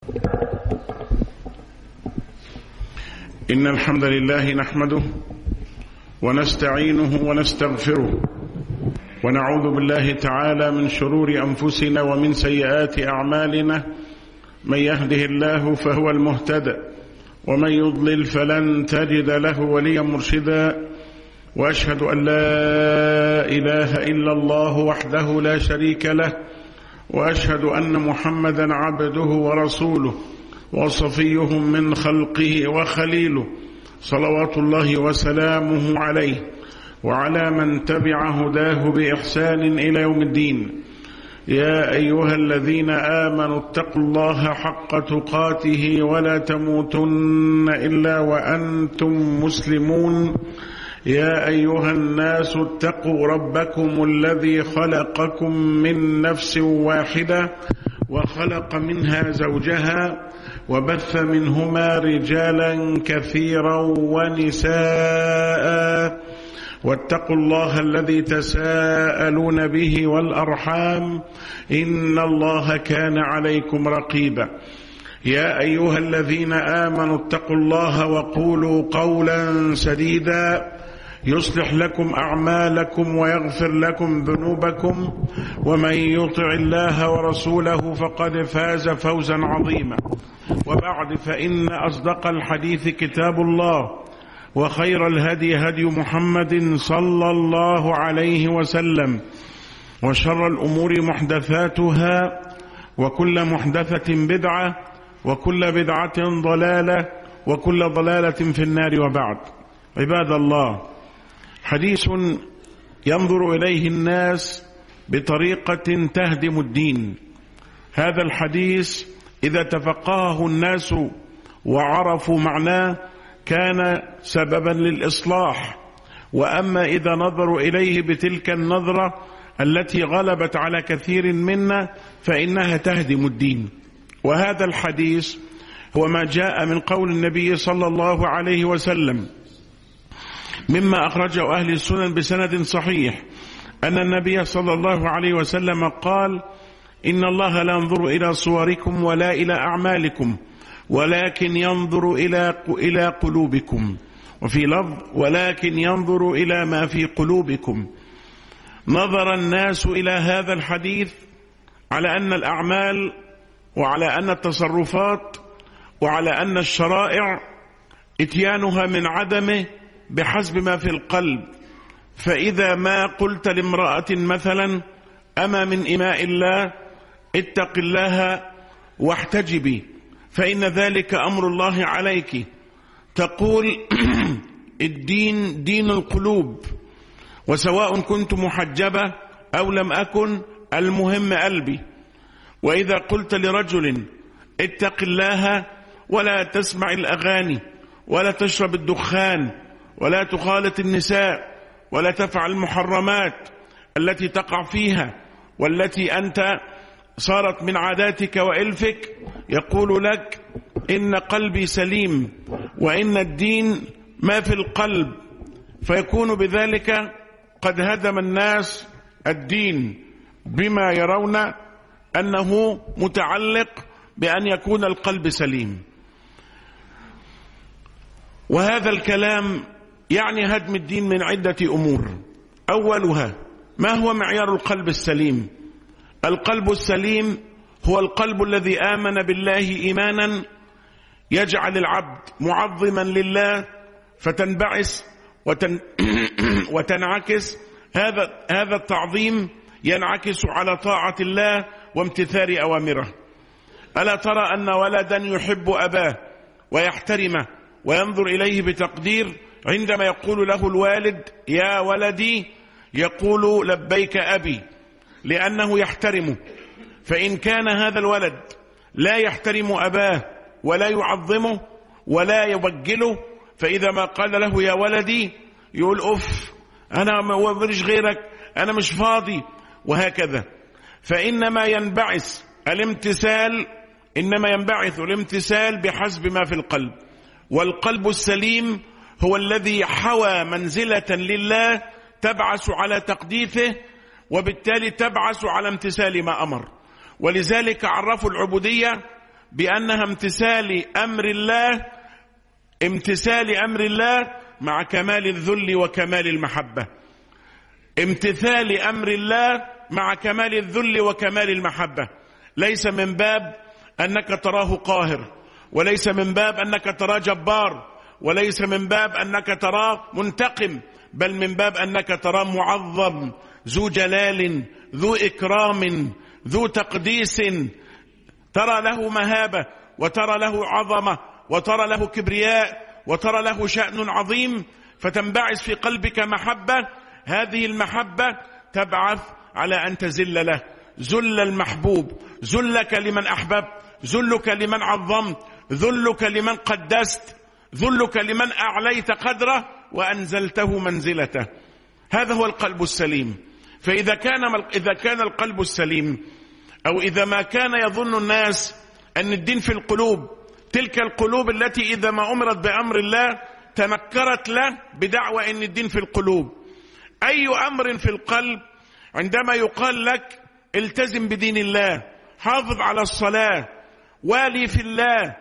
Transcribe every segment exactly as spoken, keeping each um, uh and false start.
إن الحمد لله نحمده ونستعينه ونستغفره ونعوذ بالله تعالى من شرور أنفسنا ومن سيئات أعمالنا. من يهده الله فهو المهتدى ومن يضلل فلن تجد له وليا مرشدا. وأشهد أن لا إله إلا الله وحده لا شريك له، وأشهد أن محمدا عبده ورسوله وصفيه من خلقه وخليله، صلوات الله وسلامه عليه وعلى من تبع هداه بإحسان إلى يوم الدين. يا أيها الذين آمنوا اتقوا الله حق تقاته ولا تموتن إلا وأنتم مسلمون. يا أيها الناس اتقوا ربكم الذي خلقكم من نفس واحدة وخلق منها زوجها وبث منهما رجالا كثيرا ونساء، واتقوا الله الذي تساءلون به والأرحام إن الله كان عليكم رقيبا. يا أيها الذين آمنوا اتقوا الله وقولوا قولا سديدا يصلح لكم أعمالكم ويغفر لكم ذنوبكم، ومن يطع الله ورسوله فقد فاز فوزا عظيما. وبعد، فإن أصدق الحديث كتاب الله، وخير الهدي هدي محمد صلى الله عليه وسلم، وشر الأمور محدثاتها، وكل محدثة بدعة، وكل بدعة ضلالة، وكل ضلالة في النار. وبعد، عباد الله، حديث ينظر إليه الناس بطريقة تهدم الدين. هذا الحديث إذا تفقهه الناس وعرفوا معناه كان سببا للإصلاح، وأما إذا نظروا إليه بتلك النظرة التي غلبت على كثير منا فإنها تهدم الدين. وهذا الحديث هو ما جاء من قول النبي صلى الله عليه وسلم مما أخرجه أهل السنن بسند صحيح، أن النبي صلى الله عليه وسلم قال: إن الله لا ينظر إلى صوركم ولا إلى أعمالكم ولكن ينظر إلى إلى قلوبكم، وفي لفظ: ولكن ينظر إلى ما في قلوبكم. نظر الناس إلى هذا الحديث على أن الأعمال وعلى أن التصرفات وعلى أن الشرائع إتيانها من عدمه بحسب ما في القلب. فإذا ما قلت لامرأة مثلا: أما من إماء الله اتق الله واحتجبي فإن ذلك أمر الله عليك، تقول الدين دين القلوب، وسواء كنت محجبة أو لم أكن المهم قلبي. وإذا قلت لرجل اتق الله ولا تسمع الأغاني ولا تشرب الدخان ولا تخالط النساء ولا تفعل المحرمات التي تقع فيها والتي أنت صارت من عاداتك وإلفك، يقول لك إن قلبي سليم وإن الدين ما في القلب، فيكون بذلك قد هدم الناس الدين بما يرون أنه متعلق بأن يكون القلب سليم. وهذا الكلام يعني هدم الدين من عدة أمور. أولها: ما هو معيار القلب السليم؟ القلب السليم هو القلب الذي آمن بالله إيمانا يجعل العبد معظما لله فتنبعث وتن وتنعكس هذا هذا التعظيم ينعكس على طاعة الله وامتثال أوامره. ألا ترى أن ولدا يحب أباه ويحترمه وينظر إليه بتقدير، عندما يقول له الوالد يا ولدي يقول لبيك أبي، لأنه يحترمه. فإن كان هذا الولد لا يحترم أباه ولا يعظمه ولا يوجله، فإذا ما قال له يا ولدي يقول أف، أنا ما أوريش غيرك، أنا مش فاضي، وهكذا. فإنما ينبعث الامتثال إنما ينبعث الامتثال بحسب ما في القلب. والقلب السليم هو الذي حوى منزلة لله تبعث على تقديسه، وبالتالي تبعث على امتثال ما أمر. ولذلك عرفوا العبودية بأنها امتثال أمر الله، امتثال أمر الله مع كمال الذل وكمال المحبة. امتثال أمر الله مع كمال الذل وكمال المحبة، ليس من باب أنك تراه قاهر، وليس من باب أنك تراه جبار، وليس من باب أنك تراه منتقم، بل من باب أنك تراه معظم، ذو جلال، ذو إكرام، ذو تقديس، ترى له مهابة، وترى له عظمة، وترى له كبرياء، وترى له شأن عظيم، فتنبعث في قلبك محبة. هذه المحبة تبعث على أن تذل له ذل المحبوب، ذلك لمن أحببت، ذلك لمن عظمت، ذلك لمن قدست، ذلك لمن أعليت قدره وأنزلته منزلته. هذا هو القلب السليم. فإذا كان إذا كان القلب السليم، أو إذا ما كان يظن الناس أن الدين في القلوب، تلك القلوب التي إذا ما أمرت بأمر الله تنكرت له بدعوى أن الدين في القلوب. أي أمر في القلب عندما يقال لك التزم بدين الله، حافظ على الصلاة، والي في الله،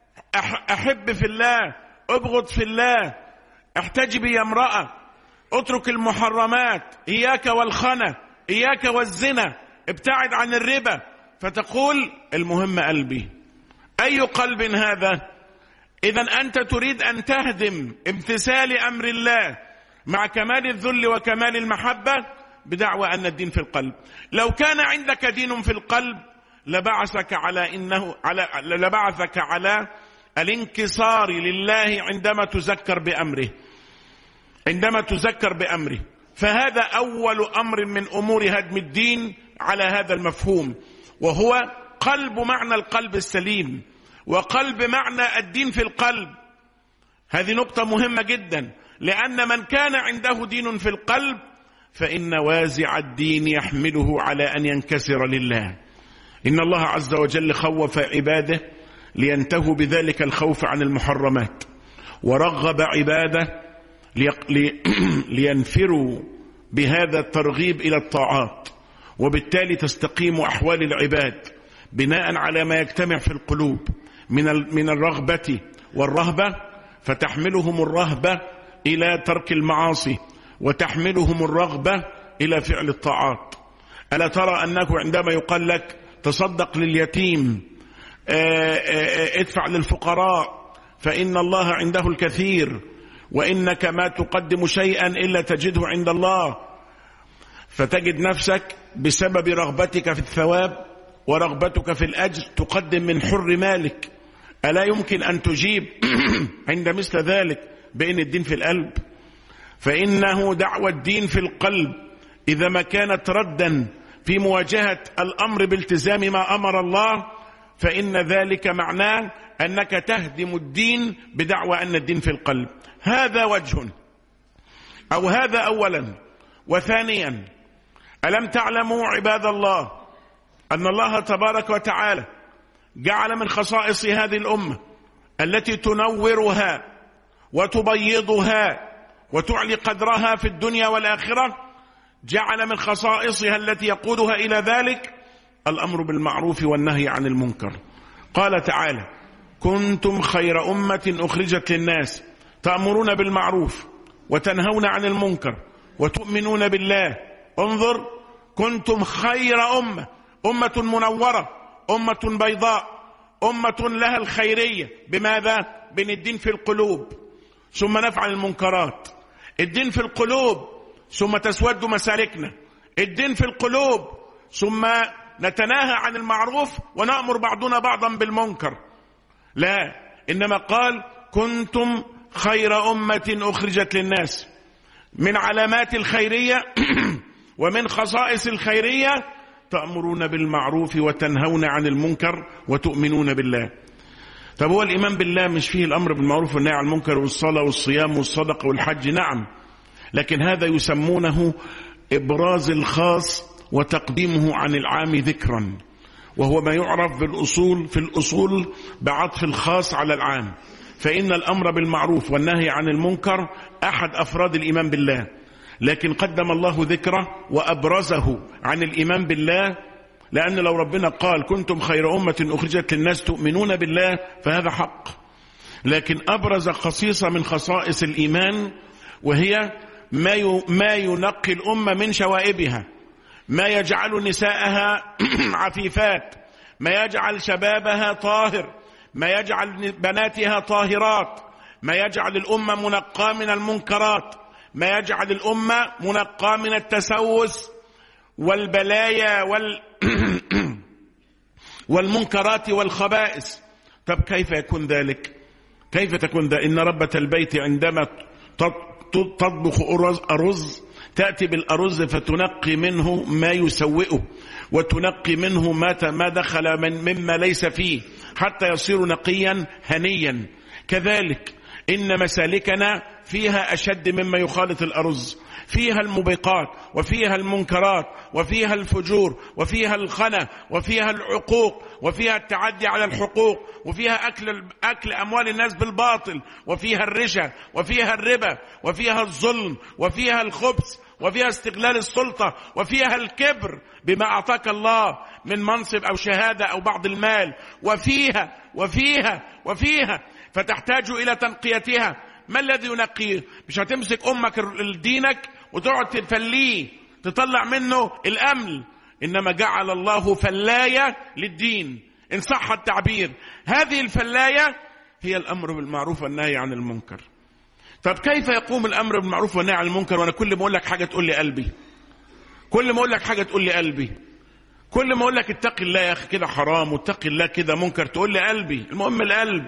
أحب في الله، أبغض في الله، احتجبي يا امرأة، اترك المحرمات، إياك والخنا، إياك والزنا، ابتعد عن الربا، فتقول المهم قلبي. أي قلب هذا؟ إذن أنت تريد أن تهدم امتثال أمر الله مع كمال الذل وكمال المحبة بدعوى أن الدين في القلب. لو كان عندك دين في القلب لبعثك على إنه على لبعثك على الانكسار لله عندما تذكر بأمره، عندما تذكر بأمره. فهذا أول أمر من أمور هدم الدين على هذا المفهوم، وهو قلب معنى القلب السليم، وقلب معنى الدين في القلب. هذه نقطة مهمة جدا، لأن من كان عنده دين في القلب فإن وازع الدين يحمله على أن ينكسر لله. إن الله عز وجل خوف عباده لينتهوا بذلك الخوف عن المحرمات، ورغب عباده لينفروا بهذا الترغيب إلى الطاعات، وبالتالي تستقيم أحوال العباد بناء على ما يجتمع في القلوب من من الرغبة والرهبة، فتحملهم الرهبة إلى ترك المعاصي، وتحملهم الرغبة إلى فعل الطاعات. ألا ترى أنه عندما يقال لك تصدق لليتيم، ادفع للفقراء، فإن الله عنده الكثير، وإنك ما تقدم شيئا إلا تجده عند الله، فتجد نفسك بسبب رغبتك في الثواب ورغبتك في الأجر تقدم من حر مالك. ألا يمكن أن تجيب عند مثل ذلك بأن الدين في القلب؟ فإنه دعوة الدين في القلب إذا ما كانت ردا في مواجهة الأمر بالتزام ما أمر الله، فإن ذلك معناه أنك تهدم الدين بدعوى أن الدين في القلب. هذا وجه، أو هذا أولا. وثانيا، ألم تعلموا عباد الله أن الله تبارك وتعالى جعل من خصائص هذه الأمة التي تنورها وتبيضها وتعلي قدرها في الدنيا والآخرة، جعل من خصائصها التي يقودها إلى ذلك الأمر بالمعروف والنهي عن المنكر. قال تعالى: كنتم خير أمة أخرجت للناس تأمرون بالمعروف وتنهون عن المنكر وتؤمنون بالله. انظر، كنتم خير أمة، أمة منورة، أمة بيضاء، أمة لها الخيرية. بماذا؟ بين الدين في القلوب ثم نفعل المنكرات، الدين في القلوب ثم تسود مسالكنا، الدين في القلوب ثم نتناهى عن المعروف ونأمر بعضنا بعضا بالمنكر. لا، إنما قال كنتم خير أمة أخرجت للناس. من علامات الخيرية ومن خصائص الخيرية تأمرون بالمعروف وتنهون عن المنكر وتؤمنون بالله. طب هو الإيمان بالله مش فيه الأمر بالمعروف والنهي عن المنكر والصلاة والصيام والصدقة والحج؟ نعم، لكن هذا يسمونه إبراز الخاص وتقديمه عن العام ذكرا، وهو ما يعرف بالأصول في الأصول بعطف الخاص على العام. فإن الأمر بالمعروف والنهي عن المنكر أحد أفراد الإيمان بالله، لكن قدم الله ذكره وأبرزه عن الإيمان بالله لأن لو ربنا قال كنتم خير أمة أخرجت للناس تؤمنون بالله فهذا حق. لكن أبرز خصيصة من خصائص الإيمان وهي ما ما ينقي الأمة من شوائبها، ما يجعل نساءها عفيفات، ما يجعل شبابها طاهر، ما يجعل بناتها طاهرات، ما يجعل الأمة منقى من المنكرات، ما يجعل الأمة منقى من التسوس والبلايا وال والمنكرات والخبائث. طب كيف يكون ذلك؟ كيف تكون ذلك؟ إن ربة البيت عندما تطبخ أرز تأتي بالأرز فتنقي منه ما يسوئه، وتنقي منه ما دخل من مما ليس فيه حتى يصير نقيا هنيا. كذلك إن مسالكنا فيها أشد مما يخالط الأرز، فيها الموبقات وفيها المنكرات وفيها الفجور وفيها الخنا وفيها العقوق وفيها التعدي على الحقوق وفيها أكل, أكل أموال الناس بالباطل وفيها الرشا وفيها الربا وفيها الظلم وفيها الخبث وفيها استغلال السلطة وفيها الكبر بما أعطاك الله من منصب أو شهادة أو بعض المال، وفيها وفيها وفيها فتحتاج إلى تنقيتها. ما الذي ينقيه؟ مش هتمسك أمك لدينك وتقعد تفليه تطلع منه الأمل، إنما جعل الله فلاية للدين إن صح التعبير. هذه الفلاية هي الأمر بالمعروف والنهي عن المنكر. طب كيف يقوم الأمر بالمعروف والنهي عن المنكر وأنا كل ما أقول لك حاجة تقول لي قلبي، كل ما أقول لك حاجة تقول لي قلبي، كل ما أقول لك اتق الله يا أخي كده حرام واتق الله كده منكر تقول لي قلبي؟ المهم القلب.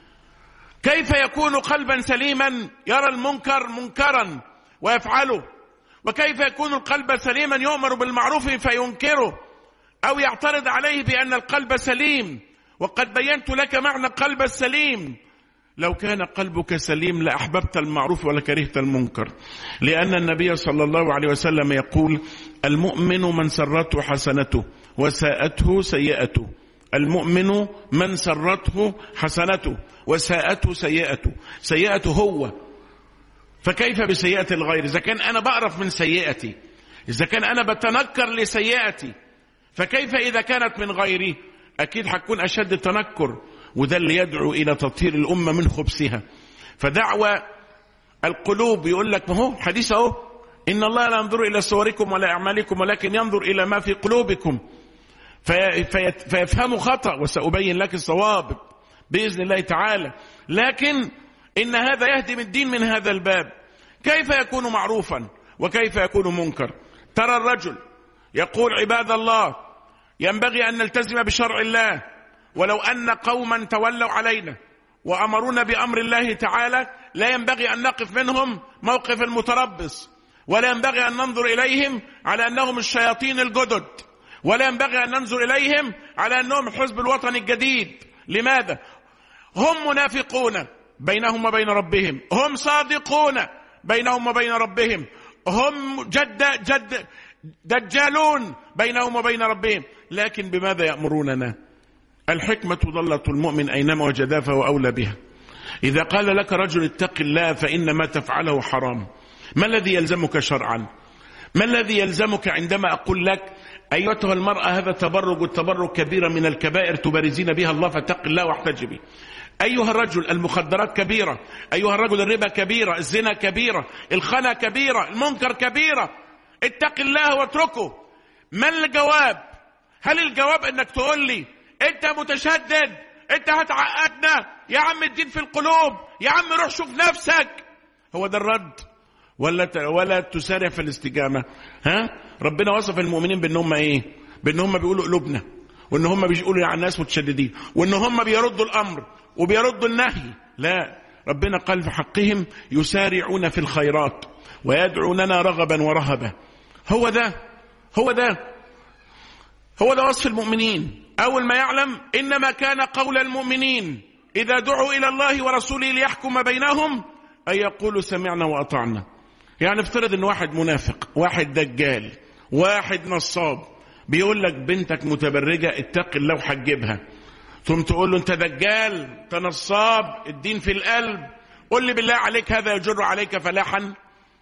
كيف يكون قلبا سليما يرى المنكر منكرا ويفعله؟ وكيف يكون القلب سليما يؤمر بالمعروف فينكره أو يعترض عليه بأن القلب سليم؟ وقد بينت لك معنى القلب السليم. لو كان قلبك سليم لأحببت المعروف ولكرهت المنكر، لأن النبي صلى الله عليه وسلم يقول المؤمن من سرته حسنته وساءته سيئته. المؤمن من سرته حسنته وساءته سيئته. سيئته هو، فكيف بسيئة الغير؟ إذا كان أنا بقرف من سيئتي، إذا كان أنا بتنكر لسيئتي، فكيف إذا كانت من غيري؟ أكيد حتكون أشد التنكر، وده اللي يدعو إلى تطهير الأمة من خبثها. فدعوة القلوب يقول لك ما هو حديث أهو، إن الله لا ينظر إلى صوركم ولا أعمالكم ولكن ينظر إلى ما في قلوبكم. في فيفهموا خطأ وسأبين لك الصواب بإذن الله تعالى. لكن إن هذا يهدم الدين من هذا الباب. كيف يكون معروفا وكيف يكون منكر؟ ترى الرجل يقول عباد الله ينبغي أن نلتزم بشرع الله، ولو أن قوما تولوا علينا وأمرونا بأمر الله تعالى لا ينبغي أن نقف منهم موقف المتربص، ولا ينبغي أن ننظر إليهم على أنهم الشياطين الجدد، ولا ينبغي أن ننظر إليهم على أنهم الحزب الوطني الجديد. لماذا؟ هم منافقون بينهم وبين ربهم، هم صادقون بينهم وبين ربهم، هم جد جد دجالون بينهم وبين ربهم، لكن بماذا يأمروننا؟ الحكمة ضلة المؤمن أينما وجدها فهو أولى بها. إذا قال لك رجل اتق الله فإن ما تفعله حرام، ما الذي يلزمك شرعا؟ ما الذي يلزمك عندما أقول لك أيتها المرأة هذا تبرج، والتبرج كبيرة من الكبائر تبارزين بها الله فاتق الله واحتجبي. أيها الرجل المخدرات كبيرة، أيها الرجل الربا كبيرة، الزنا كبيرة، الخنا كبيرة، المنكر كبيرة، اتق الله واتركه. ما الجواب؟ هل الجواب انك تقول لي انت متشدد، انت هتعقدنا يا عم، الدين في القلوب يا عم، روح شوف نفسك؟ هو ده الرد؟ ولا ولا تسارع في الاستجابة؟ ها؟ ربنا وصف المؤمنين بان هم ايه؟ بان هم بيقولوا قلوبنا، وان هم بيقولوا على الناس متشددين، وان هم بيردوا الامر وبيردوا النهي. لا، ربنا قال في حقهم يسارعون في الخيرات ويدعوننا رغبا ورهبا. هو ده هو ده هو ده وصف المؤمنين. أول ما يعلم إنما كان قول المؤمنين إذا دعوا إلى الله ورسوله ليحكم بينهم أن يقولوا سمعنا وأطعنا. يعني افترض إن واحد منافق، واحد دجال، واحد نصاب بيقول لك بنتك متبرجة اتق الله وحجبها، ثم تقول له انت دجال، انت نصاب، الدين في القلب، قل لي بالله عليك هذا يجر عليك فلاحا؟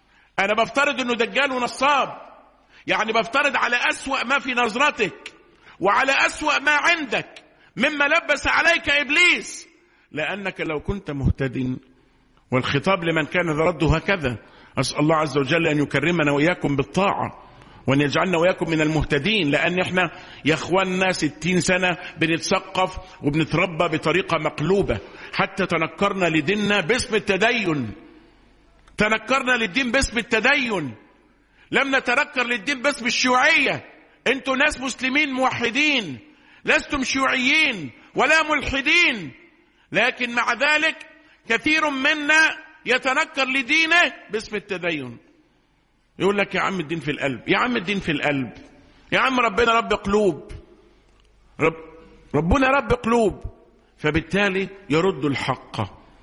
أنا بفترض إنه دجال ونصاب، يعني بفترض على أسوأ ما في نظرتك، وعلى أسوأ ما عندك مما لبس عليك إبليس، لأنك لو كنت مهتد. والخطاب لمن كان رده هكذا. أسأل الله عز وجل أن يكرمنا وإياكم بالطاعة وأن يجعلنا وإياكم من المهتدين، لأن إحنا يا أخواننا ستين سنة بنتثقف وبنتربى بطريقة مقلوبة حتى تنكرنا لديننا باسم التدين. تنكرنا للدين باسم التدين، لم نتنكر للدين باسم الشيوعية. أنتوا ناس مسلمين موحدين، لستم شيوعيين ولا ملحدين، لكن مع ذلك كثير منا يتنكر لدينه باسم التدين. يقول لك يا عم الدين في القلب، يا عم الدين في القلب، يا عم ربنا رب قلوب، رب ربنا رب قلوب. فبالتالي يرد الحق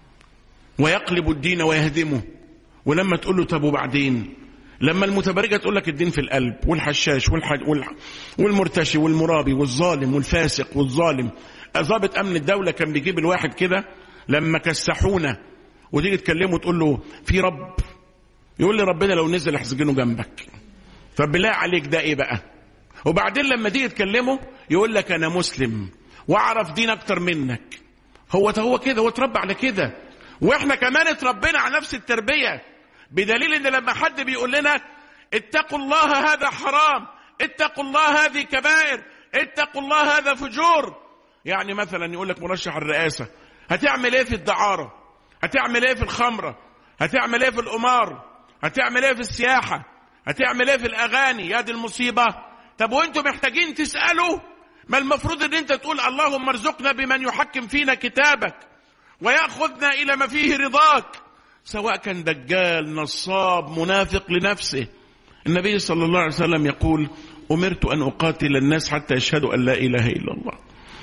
ويقلب الدين ويهدمه. ولما تقول له طب وبعدين، لما المتبرجة تقول لك الدين في القلب، والحشاش والمرتشي والمرابي والظالم والفاسق والظالم. ضابط أمن الدولة كان بيجيب الواحد كده لما كسحونا، وتيجي تكلمه تقول له في رب، يقول لي ربنا لو نزل احزجنه جنبك. فبالله عليك ده ايه بقى؟ وبعدين لما تيجي تكلمه يقول لك انا مسلم واعرف دين اكتر منك. هو هو كده، هو اتربى على كده، واحنا كمان اتربينا على نفس التربية، بدليل ان لما حد بيقول لنا اتقوا الله هذا حرام، اتقوا الله هذه كبائر، اتقوا الله هذا فجور. يعني مثلا يقول لك مرشح الرئاسة هتعمل ايه في الدعارة، هتعمل ايه في الخمرة، هتعمل ايه في القمار، هتعمل ايه في السياحة، هتعمل ايه في الاغاني، يا دي المصيبة. طب وانتم محتاجين تسألوا؟ ما المفروض ان انت تقول اللهم ارزقنا بمن يحكم فينا كتابك ويأخذنا الى ما فيه رضاك، سواء كان دجال نصاب منافق لنفسه. النبي صلى الله عليه وسلم يقول أمرت أن أقاتل الناس حتى يشهدوا أن لا إله إلا الله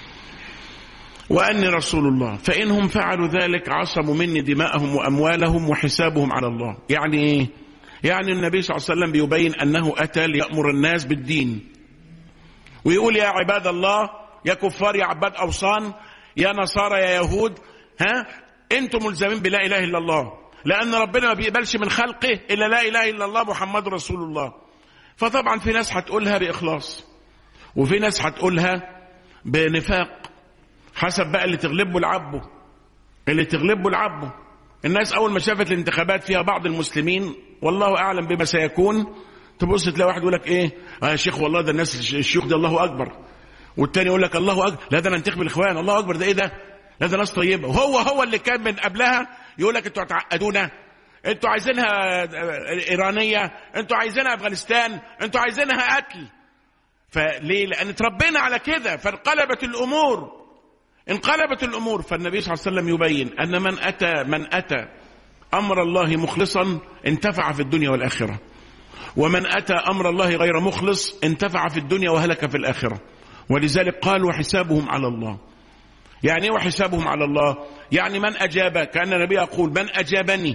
وأني رسول الله، فإنهم فعلوا ذلك عصموا مني دماءهم وأموالهم وحسابهم على الله. يعني إيه؟ يعني النبي صلى الله عليه وسلم بيبين أنه أتى ليأمر الناس بالدين، ويقول يا عباد الله، يا كفار، يا عباد أوصان، يا نصارى، يا يهود، ها أنتم ملزمين بلا إله إلا الله، لأن ربنا ما بيقبلش من خلقه إلا لا إله إلا الله محمد رسول الله. فطبعا في ناس هتقولها بإخلاص، وفي ناس هتقولها بنفاق، حسب بقى اللي تغلبه العبه، اللي تغلبه العبه. الناس أول ما شافت الانتخابات فيها بعض المسلمين، والله أعلم بما سيكون، تبص تلاقي واحد يقول لك إيه آه يا شيخ والله ده الناس الشيوخ ده الله أكبر، والتاني يقول لك الله أكبر لا ده أنا انتخب الإخوان، الله أكبر ده إيه ده؟ لا ده ناس طيبة. وهو هو اللي كان من قبلها يقول لك أنتوا هتعقدونا، أنتوا عايزينها إيرانية، أنتوا عايزينها أفغانستان، أنتوا عايزينها قتل. فليه؟ لأن تربينا على كده، فانقلبت الأمور انقلبت الأمور. فالنبي صلى الله عليه وسلم يبين أن من أتى من أتى أمر الله مخلصا انتفع في الدنيا والآخرة، ومن أتى أمر الله غير مخلص انتفع في الدنيا وهلك في الآخرة. ولذلك قال وحسابهم على الله. يعني ايه وحسابهم على الله؟ يعني من أجاب، كأن النبي يقول من أجابني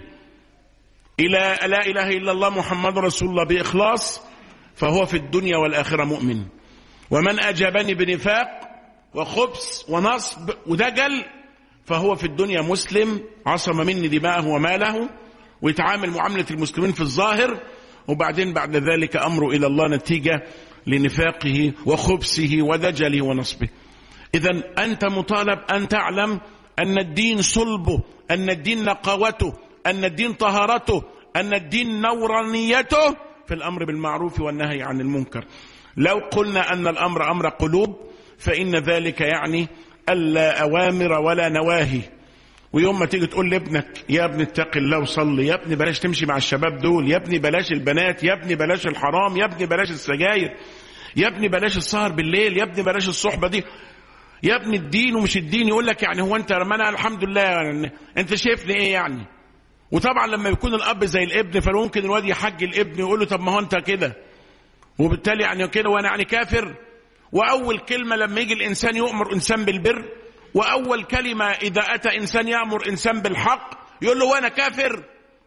إلى لا إله إلا الله محمد رسول الله بإخلاص فهو في الدنيا والآخرة مؤمن، ومن أجابني بنفاق وخبث ونصب ودجل فهو في الدنيا مسلم عصم مني دماءه وماله، ويتعامل معاملة المسلمين في الظاهر، وبعدين بعد ذلك أمره إلى الله نتيجة لنفاقه وخبثه ودجله ونصبه. إذن أنت مطالب أن تعلم أن الدين صلبه، أن الدين نقاوته، أن الدين طهارته، أن الدين نورانيته في الأمر بالمعروف والنهي عن المنكر. لو قلنا أن الأمر أمر قلوب فإن ذلك يعني ألا أوامر ولا نواهي. ويوم ما تيجي تقول لابنك يا ابني اتق الله وصلي، يا ابني بلاش تمشي مع الشباب دول، يا ابني بلاش البنات، يا ابني بلاش الحرام، يا ابني بلاش السجاير، يا ابني بلاش السهر بالليل، يا ابني بلاش الصحبة دي، يا ابني الدين ومش الدين. يقول لك يعني هو انت ما انا الحمد لله يعني انت شايفني ايه يعني؟ وطبعا لما يكون الاب زي الابن فممكن الواد يحج الابن يقول له طب ما هو انت كده، وبالتالي يعني كده وانا يعني كافر. واول كلمة لما يجي الانسان يؤمر انسان بالبر، واول كلمة اذا اتى انسان يأمر انسان بالحق يقول له وانا كافر.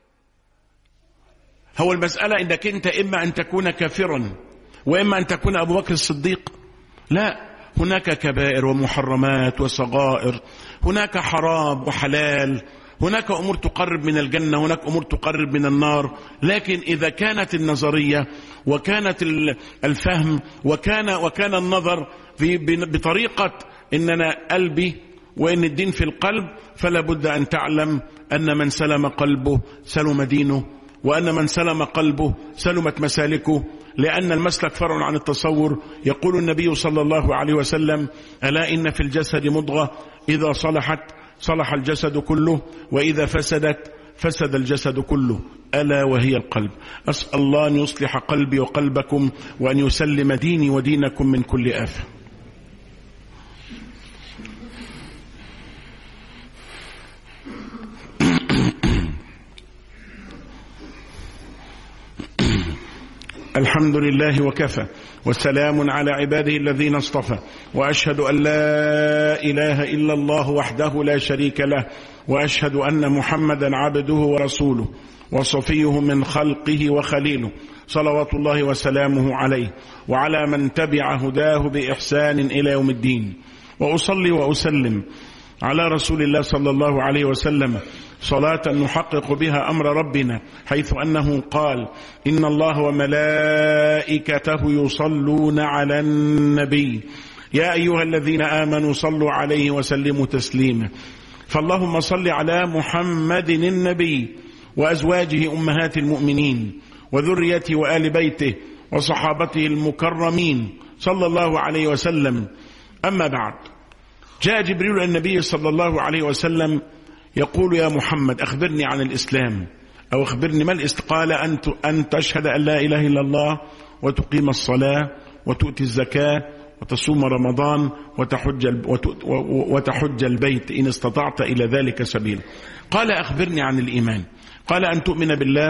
هو المسألة انك انت اما ان تكون كافرا واما ان تكون ابو بكر الصديق؟ لا، هناك كبائر ومحرمات وصغائر، هناك حرام وحلال، هناك أمور تقرب من الجنة، هناك أمور تقرب من النار. لكن إذا كانت النظرية وكانت الفهم وكان وكان النظر في بطريقة إننا قلبي وإن الدين في القلب، فلا بد أن تعلم أن من سلم قلبه سلم دينه، وأن من سلم قلبه سلمت مسالكه، لأن المسلك فرع عن التصور. يقول النبي صلى الله عليه وسلم: ألا إن في الجسد مضغة إذا صلحت صلح الجسد كله، وإذا فسدت فسد الجسد كله، ألا وهي القلب. أسأل الله أن يصلح قلبي وقلبكم، وأن يسلم ديني ودينكم من كل آفة. الحمد لله وكفى، والسلام على عباده الذين اصطفى، وأشهد أن لا إله إلا الله وحده لا شريك له، وأشهد أن محمدا عبده ورسوله وصفيه من خلقه وخليله، صلوات الله وسلامه عليه وعلى من تبع هداه بإحسان إلى يوم الدين. وأصلي وأسلم على رسول الله صلى الله عليه وسلم صلاة نحقق بها أمر ربنا، حيث أنه قال: إن الله وملائكته يصلون على النبي يا أيها الذين آمنوا صلوا عليه وسلموا تسليما. فاللهم صل على محمد النبي وأزواجه أمهات المؤمنين وذريته وآل بيته وصحابته المكرمين صلى الله عليه وسلم. أما بعد، جاء جبريل النبي صلى الله عليه وسلم يقول: يا محمد أخبرني عن الإسلام، أو أخبرني ما الإسلام؟ قال: أن تشهد أن لا إله إلا الله، وتقيم الصلاة، وتؤتي الزكاة، وتصوم رمضان، وتحج وتحج البيت إن استطعت إلى ذلك سبيل. قال: أخبرني عن الإيمان. قال: أن تؤمن بالله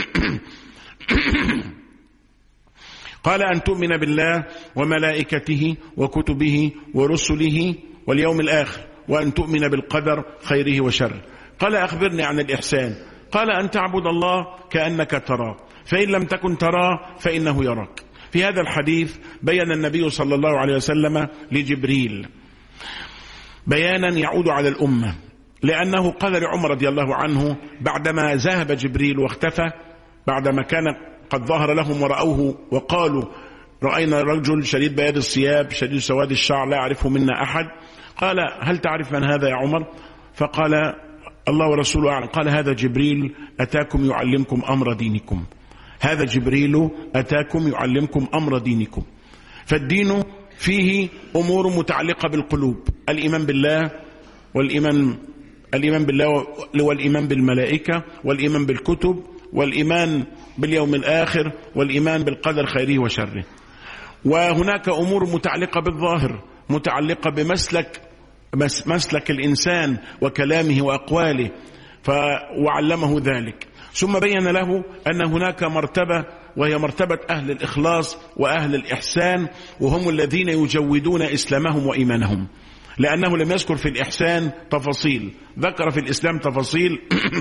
قال أن تؤمن بالله وملائكته وكتبه ورسله واليوم الآخر، وأن تؤمن بالقدر خيره وشره. قال: أخبرني عن الإحسان. قال: أن تعبد الله كأنك تراه، فإن لم تكن تراه فإنه يراك. في هذا الحديث بيّن النبي صلى الله عليه وسلم لجبريل بيانا يعود على الأمة، لأنه قال لعمر رضي الله عنه بعدما ذهب جبريل واختفى، بعدما كان قد ظهر لهم ورأوه وقالوا: رأينا رجل شديد بياض الثياب شديد سواد الشعر لا يعرفه منا أحد. قال: هل تعرف من هذا يا عمر؟ فقال: الله ورسوله أعلم. قال: هذا جبريل أتاكم يعلمكم أمر دينكم. هذا جبريل أتاكم يعلمكم أمر دينكم. فالدين فيه أمور متعلقة بالقلوب: الإيمان بالله، والإيمان الإيمان بالله والإيمان بالملائكة، والإيمان بالكتب، والإيمان باليوم الآخر، والإيمان بالقدر خيره وشره. وهناك أمور متعلقة بالظاهر، متعلقة بمسلك مسلك الإنسان وكلامه وأقواله، وعلمه ذلك. ثم بين له أن هناك مرتبة، وهي مرتبة أهل الإخلاص وأهل الإحسان، وهم الذين يجودون إسلامهم وإيمانهم، لأنه لم يذكر في الإحسان تفاصيل، ذكر في الإسلام تفاصيل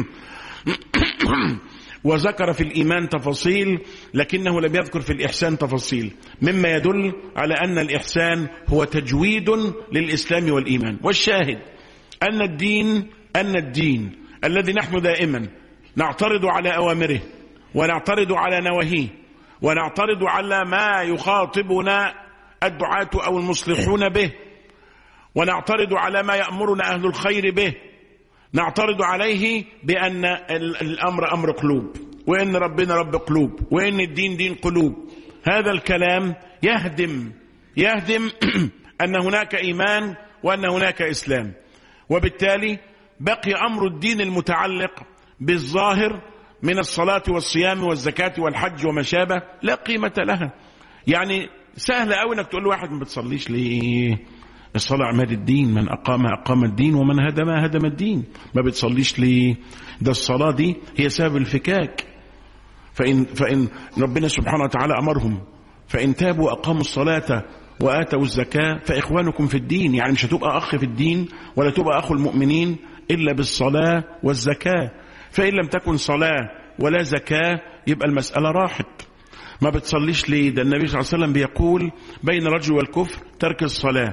وذكر في الإيمان تفاصيل، لكنه لم يذكر في الإحسان تفاصيل، مما يدل على أن الإحسان هو تجويد للإسلام والإيمان. والشاهد أن الدين أن الدين الذي نحن دائما نعترض على أوامره، ونعترض على نواهيه، ونعترض على ما يخاطبنا الدعاة أو المصلحون به، ونعترض على ما يأمرنا أهل الخير به، نعترض عليه بأن الأمر أمر قلوب، وإن ربنا رب قلوب، وإن الدين دين قلوب. هذا الكلام يهدم يهدم أن هناك إيمان وأن هناك إسلام، وبالتالي بقي أمر الدين المتعلق بالظاهر من الصلاة والصيام والزكاة والحج وما شابه لا قيمة لها. يعني سهل أوي أنك تقول لواحد: ما بتصليش ليه؟ الصلاة عماد الدين، من أقام أقام الدين، ومن هدم هدم الدين. ما بتصليش ليه؟ ده الصلاة دي هي سبب الفكاك. فإن, فإن ربنا سبحانه وتعالى أمرهم: فإن تابوا وأقاموا الصلاة وآتوا الزكاة فإخوانكم في الدين. يعني مش هتبقى أخ في الدين ولا تبقى أخو المؤمنين إلا بالصلاة والزكاة. فإن لم تكن صلاة ولا زكاة يبقى المسألة راحت. ما بتصليش ليه؟ ده النبي صلى الله عليه وسلم بيقول: بين الرجل والكفر ترك الصلاة،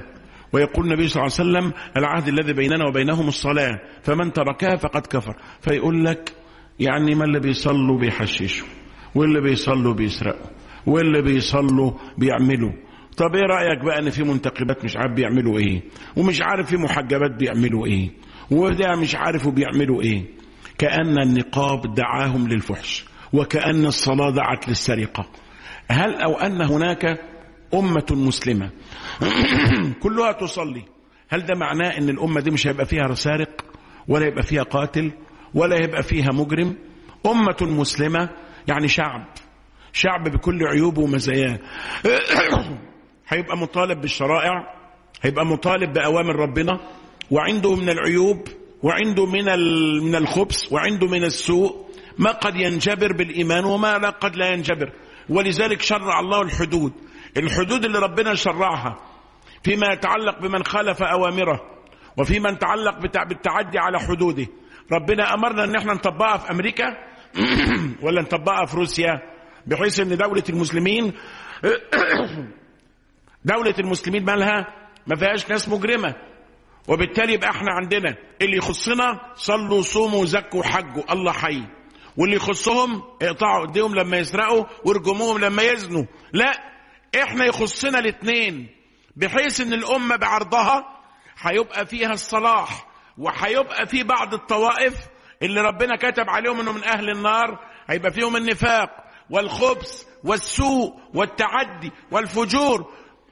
ويقول النبي صلى الله عليه وسلم العهد الذي بيننا وبينهم الصلاة فمن تركها فقد كفر. فيقول لك يعني ما اللي بيصلوا بيحششوا واللي بيصلوا بيسرقوا واللي بيصلوا بيعملوا. طب ايه رأيك بقى ان في منتقبات مش عارف بيعملوا ايه، ومش عارف في محجبات بيعملوا ايه، وده مش عارف بيعملوا ايه؟ كأن النقاب دعاهم للفحش، وكأن الصلاة دعت للسرقة. هل أو أن هناك أمة مسلمة كلها تصلي، هل ده معناه ان الأمة دي مش هيبقى فيها سارق ولا يبقى فيها قاتل ولا يبقى فيها مجرم؟ أمة مسلمة يعني شعب شعب بكل عيوبه ومزاياه هيبقى مطالب بالشرائع، هيبقى مطالب بأوامر ربنا، وعنده من العيوب وعنده من من الخبث وعنده من السوء ما قد ينجبر بالإيمان وما لا قد لا ينجبر. ولذلك شرع الله الحدود، الحدود اللي ربنا شرعها فيما يتعلق بمن خالف أوامره وفيما يتعلق بالتعدي على حدوده. ربنا أمرنا ان احنا نطبقها في أمريكا ولا نطبقها في روسيا، بحيث ان دولة المسلمين دولة المسلمين مالها ما فيهاش ناس مجرمة، وبالتالي يبقى احنا عندنا اللي يخصنا صلوا صوموا زكوا حجوا الله حي، واللي يخصهم اقطعوا ايديهم لما يسرقوا وارجموهم لما يزنوا. لا، احنا يخصنا الاثنين، بحيث ان الامة بعرضها هيبقى فيها الصلاح، وهيبقى في بعض الطوائف اللي ربنا كتب عليهم انه من اهل النار هيبقى فيهم النفاق والخبث والسوء والتعدي والفجور.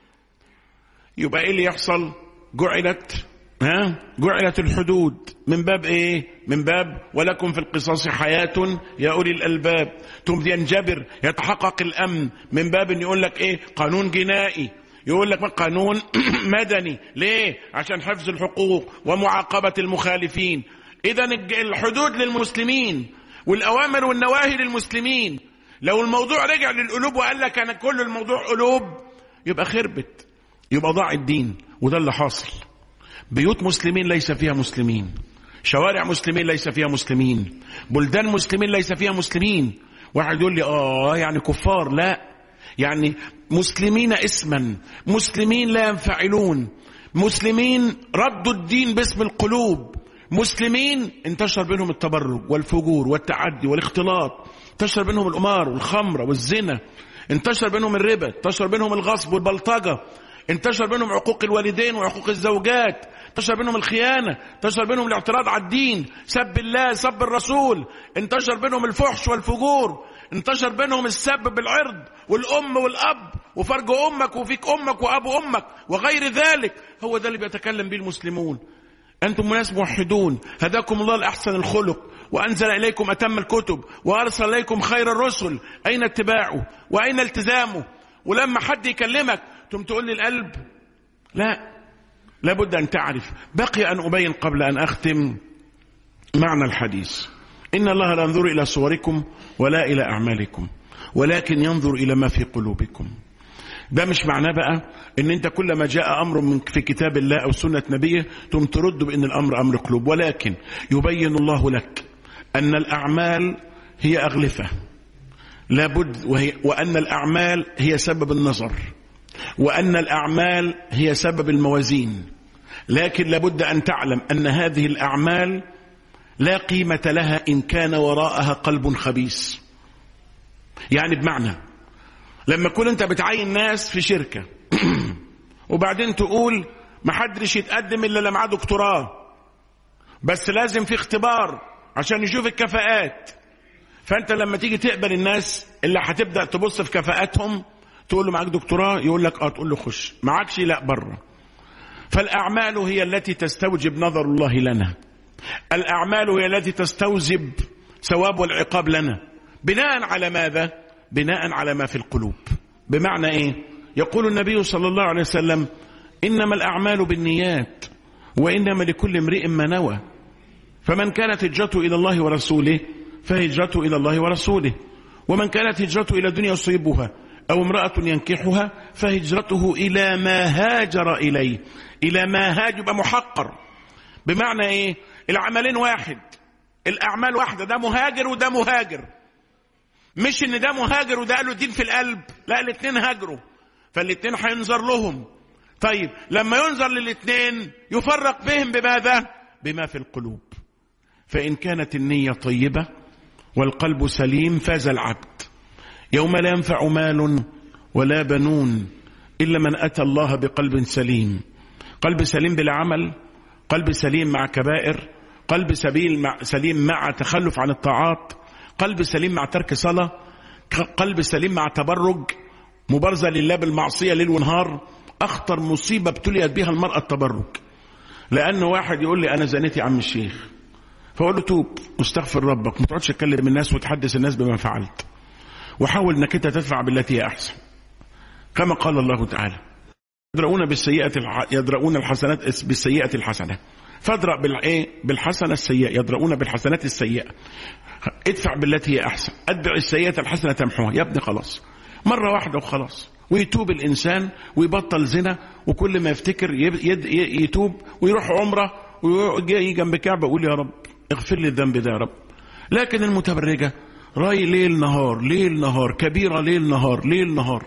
يبقى ايه اللي يحصل؟ جعلت ها جعلت الحدود من باب ايه؟ من باب ولكم في القصاص حياة يا اولي الالباب. ثم ينجبر يتحقق الامن من باب ان يقول لك ايه؟ قانون جنائي، يقول لك قانون مدني. ليه؟ عشان حفظ الحقوق ومعاقبة المخالفين. اذا الحدود للمسلمين والاوامر والنواهي للمسلمين. لو الموضوع رجع للقلوب وقال لك انا كل الموضوع قلوب، يبقى خربت، يبقى ضاع الدين. وده اللي حاصل. بيوت مسلمين ليس فيها مسلمين، شوارع مسلمين ليس فيها مسلمين، بلدان مسلمين ليس فيها مسلمين. واحد يقول لي اه يعني كفار. لا، يعني مسلمين اسما، مسلمين لا ينفعلون، مسلمين ردوا الدين باسم القلوب، مسلمين انتشر بينهم التبرج والفجور والتعدي والاختلاط، انتشر بينهم القمار والخمر والزنا، انتشر بينهم الربا، انتشر بينهم الغصب والبلطجة، انتشر بينهم عقوق الوالدين وعقوق الزوجات، انتشر بينهم الخيانة، انتشر بينهم الاعتراض على الدين، سب الله سب الرسول، انتشر بينهم الفحش والفجور، انتشر بينهم السب بالعرض والأم والأب وفرج أمك وفيك أمك وأبو أمك وغير ذلك. هو ده اللي بيتكلم به المسلمون. أنتم ناس موحدون، هداكم الله لأحسن الخلق وأنزل إليكم أتم الكتب وأرسل إليكم خير الرسل. أين اتباعه وأين التزامه؟ ولما حد يكلمك ثم تقول لي القلب، لا، لابد أن تعرف. بقي أن أبين قبل أن أختم معنى الحديث. إن الله لا ينظر إلى صوركم ولا إلى أعمالكم ولكن ينظر إلى ما في قلوبكم. ده مش معناه بقى ان انت كلما جاء امر من في كتاب الله او سنة نبيه ثم ترد بان الامر امر قلوب، ولكن يبين الله لك ان الاعمال هي اغلفة لابد، وهي وان الاعمال هي سبب النظر، وان الاعمال هي سبب الموازين. لكن لابد ان تعلم ان هذه الاعمال لا قيمة لها ان كان وراءها قلب خبيث. يعني بمعنى لما تكون انت بتعين ناس في شركة وبعدين تقول ما حدش يتقدم الا اللي معاه دكتوراه، بس لازم في اختبار عشان يشوف الكفاءات. فانت لما تيجي تقبل الناس اللي هتبدأ تبص في كفاءاتهم تقول له معاك دكتوراه؟ يقول لك اه. تقول له خش. معاكش؟ لا، بره. فالاعمال هي التي تستوجب نظر الله لنا، الاعمال هي التي تستوجب ثواب والعقاب لنا. بناء على ماذا؟ بناء على ما في القلوب. بمعنى ايه؟ يقول النبي صلى الله عليه وسلم انما الاعمال بالنيات وانما لكل امرئ ما نوى، فمن كانت هجرته الى الله ورسوله فهجرته الى الله ورسوله، ومن كانت هجرته الى دنيا يصيبها او امرأة ينكحها فهجرته الى ما هاجر اليه. الى ما هاجر يبقى محقر. بمعنى ايه؟ العملين واحد، الاعمال واحدة، ده مهاجر وده مهاجر. مش ان ده مهاجر وده قالوا الدين في القلب، لا، الاثنين هاجروا، فالاثنين هينظر لهم طيب لما ينظر للاثنين يفرق بهم بماذا؟ بما في القلوب. فإن كانت النية طيبة والقلب سليم فاز العبد. يوم لا ينفع مال ولا بنون إلا من أتى الله بقلب سليم. قلب سليم بلا عمل، قلب سليم مع كبائر، قلب سليم مع تخلف عن الطاعات، قلب سليم مع ترك صلاة، قلب سليم مع تبرج، مبارزة لله بالمعصية ليل ونهار. أخطر مصيبة ابتليت بها المرأة التبرج. لأنه واحد يقول لي أنا زنيت يا عم الشيخ، فأقول له توب واستغفر ربك، ما تقعدش تكلم الناس وتحدث الناس بما فعلت، وحاول انك انت تدفع بالتي هي احسن، كما قال الله تعالى يدرؤون بالسيئة يدرؤون الحسنات بالسيئة الحسنة، فادرأ بالايه بالحسنة السيئة، يدرؤون بالحسنات السيئة، ادفع بالتي هي احسن، اتبع السيئة الحسنة تمحوها. يا ابني خلاص مرة واحدة وخلاص، ويتوب الانسان ويبطل زنا، وكل ما يفتكر يتوب ويروح عمره ويجي جنب كعبة ويقول يا رب اغفر لي الذنب ده يا رب. لكن المتبرجة راي ليل نهار ليل نهار، كبيرة ليل نهار ليل نهار،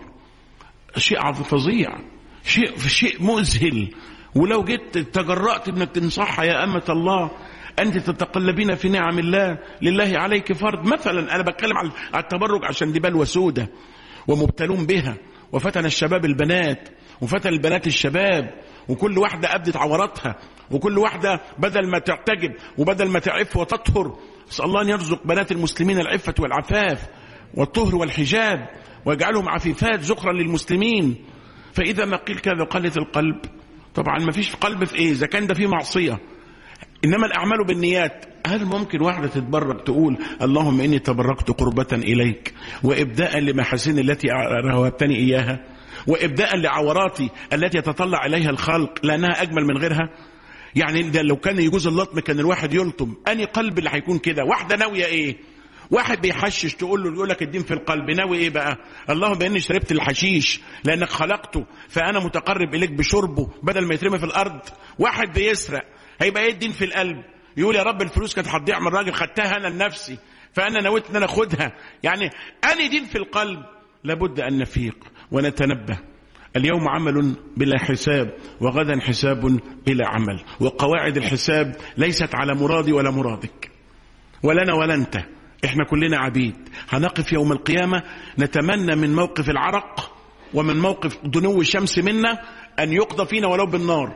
شيء فظيع، شيء شيء مذهل. ولو جيت تجرأت انك تنصحها يا أمة الله أنت تتقلبين في نعم الله، لله عليك فرض مثلا. أنا بتكلم على التبرج عشان دي بلوى سودة ومبتلون بها، وفتن الشباب البنات وفتن البنات الشباب، وكل واحدة أبدت عوراتها، وكل واحدة بدل ما تعتجب وبدل ما تعف وتطهر. أسأل الله أن يرزق بنات المسلمين العفة والعفاف والطهر والحجاب ويجعلهم عفيفات ذخرا للمسلمين. فإذا ما قيل كذا قالت القلب، طبعا ما فيش قلب في إيه إذا كان ده فيه معصية، إنما الأعمال بالنيات. هل ممكن واحدة تتبرك تقول اللهم إني تبركت قربة إليك وإبداء لمحاسن التي وهبتني إياها، وإبداء لعوراتي التي يتطلع إليها الخلق لأنها أجمل من غيرها؟ يعني ده لو كان يجوز اللطم كان الواحد يلطم. أني قلب اللي هيكون كده؟ واحدة ناوية إيه؟ واحد بيحشش تقول له، يقول لك الدين في القلب، ناوي إيه بقى؟ اللهم بإني شربت الحشيش لأنك خلقته فأنا متقرب إليك بشربه بدل ما يترمي في الأرض. واحد بيسرق، هيبقى إيه الدين في القلب؟ يقول يا رب الفلوس كانت هتضيع من الراجل خدتها أنا لنفسي فأنا نويت أن أنا أخدها. يعني أني دين في القلب؟ لابد أن نفيق ونتنبه. اليوم عمل بلا حساب وغدا حساب بلا عمل، وقواعد الحساب ليست على مرادي ولا مرادك ولنا ولا أنت، إحنا كلنا عبيد. هنقف يوم القيامة نتمنى من موقف العرق ومن موقف دنو الشمس منا أن يقضى فينا ولو بالنار،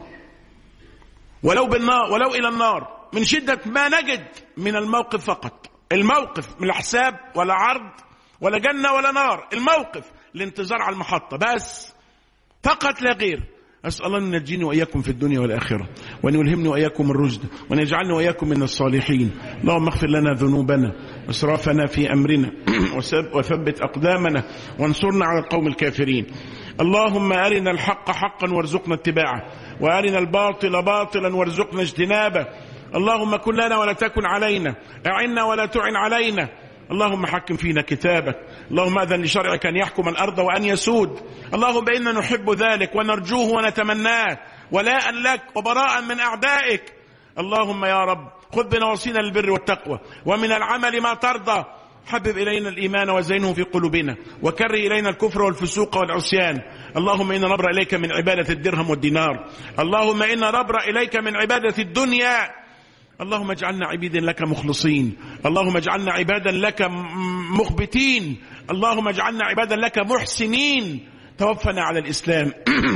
ولو بالنار ولو إلى النار، من شدة ما نجد من الموقف فقط. الموقف من الحساب ولا عرض ولا جنة ولا نار، الموقف الانتظار على المحطة بس فقط لا غير. أسأل الله أن ينجيني وإياكم في الدنيا والآخرة، وأن يلهمني وإياكم الرشد، وأن يجعلني وإياكم من الصالحين. اللهم اغفر لنا ذنوبنا وإسرافنا في أمرنا وثبت أقدامنا وانصرنا على القوم الكافرين. اللهم أرنا الحق حقا وارزقنا اتباعه، وأرنا الباطل باطلا وارزقنا اجتنابه. اللهم كن لنا ولا تكن علينا، أعنا ولا تعن علينا. اللهم حكم فينا كتابك، اللهم أذن لشرعك أن يحكم الأرض وأن يسود. اللهم إنا نحب ذلك ونرجوه ونتمناه، ولاء لك وبراء من أعدائك. اللهم يا رب خذ بنواصينا للبر والتقوى، ومن العمل ما ترضى. حبب إلينا الإيمان وزينه في قلوبنا، وكره إلينا الكفر والفسوق والعصيان. اللهم إنا نبرأ إليك من عبادة الدرهم والدينار. اللهم إنا نبرأ إليك من عبادة الدنيا. اللهم اجعلنا عبيدا لك مخلصين، اللهم اجعلنا عبادا لك مخبتين، اللهم اجعلنا عبادا لك محسنين. توفنا على الإسلام.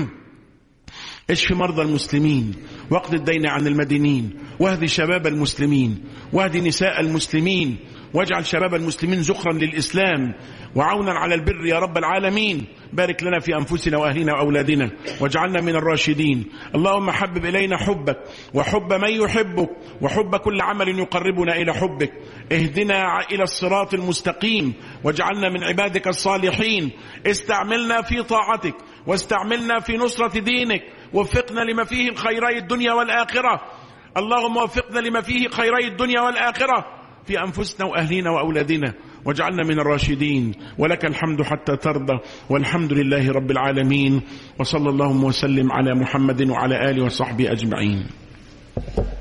اشف مرضى المسلمين، واقض الدين عن المدينين، واهد شباب المسلمين، واهد نساء المسلمين، واجعل شباب المسلمين زخرا للإسلام وعونا على البر يا رب العالمين. بارك لنا في أنفسنا وأهلنا وأولادنا واجعلنا من الراشدين. اللهم حبب إلينا حبك وحب من يحبك وحب كل عمل يقربنا إلى حبك. اهدنا إلى الصراط المستقيم واجعلنا من عبادك الصالحين. استعملنا في طاعتك واستعملنا في نصرة دينك، وفقنا لما فيه خيري الدنيا والآخرة. اللهم وفقنا لما فيه خيري الدنيا والآخرة في أنفسنا وأهلنا وأولادنا، واجعلنا من الراشدين. ولك الحمد حتى ترضى، والحمد لله رب العالمين. وصلى اللهم وسلم على محمد وعلى آله وصحبه أجمعين.